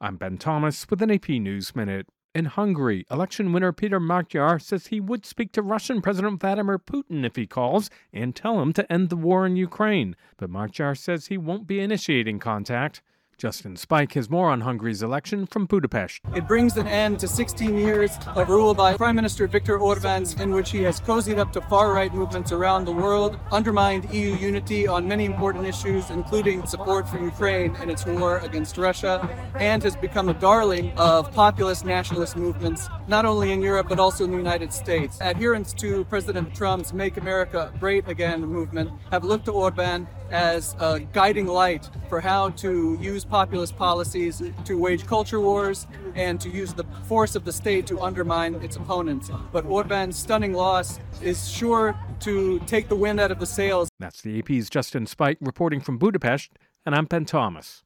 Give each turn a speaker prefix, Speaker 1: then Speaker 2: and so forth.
Speaker 1: I'm Ben Thomas with an AP News Minute. In Hungary, election winner Peter Magyar says he would speak to Russian President Vladimir Putin if he calls and tell him to end the war in Ukraine. But Magyar says he won't be initiating contact. Justin Spike has more on Hungary's election from Budapest.
Speaker 2: It brings an end to 16 years of rule by Prime Minister Viktor Orbán, in which he has cozied up to far-right movements around the world, undermined EU unity on many important issues, including support for Ukraine in its war against Russia, and has become a darling of populist nationalist movements, not only in Europe but also in the United States. Adherents to President Trump's Make America Great Again movement have looked to Orbán as a guiding light for how to use populist policies to wage culture wars and to use the force of the state to undermine its opponents. But Orbán's stunning loss is sure to take the wind out of the sails.
Speaker 1: That's the AP's Justin Spike reporting from Budapest, and I'm Ben Thomas.